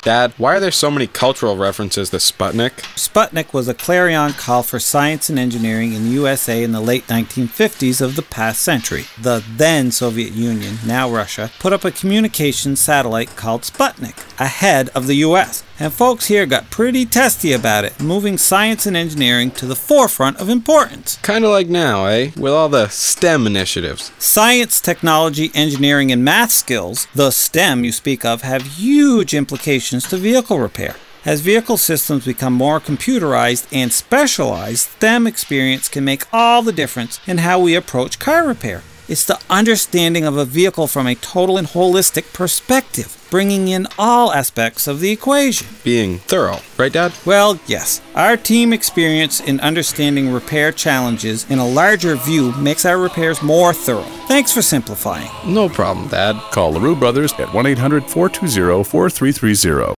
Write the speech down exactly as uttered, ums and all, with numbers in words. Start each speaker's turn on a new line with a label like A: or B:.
A: Dad, why are there so many cultural references to Sputnik?
B: Sputnik was a clarion call for science and engineering in the U S A in the late nineteen fifties of the past century. The then Soviet Union, now Russia, put up a communications satellite called Sputnik, ahead of the U S, and folks here got pretty testy about it, moving science and engineering to the forefront of importance.
A: Kinda like now, eh? With all the STEM initiatives.
B: Science, technology, engineering, and math skills, the STEM you speak of, have huge implications to vehicle repair. As vehicle systems become more computerized and specialized, STEM experience can make all the difference in how we approach car repair. It's the understanding of a vehicle from a total and holistic perspective, bringing in all aspects of the equation.
A: Being thorough, right, Dad?
B: Well, yes. Our team experience in understanding repair challenges in a larger view makes our repairs more thorough. Thanks for simplifying.
A: No problem, Dad.
C: Call LaRue Brothers at one eight hundred four two zero four three three zero.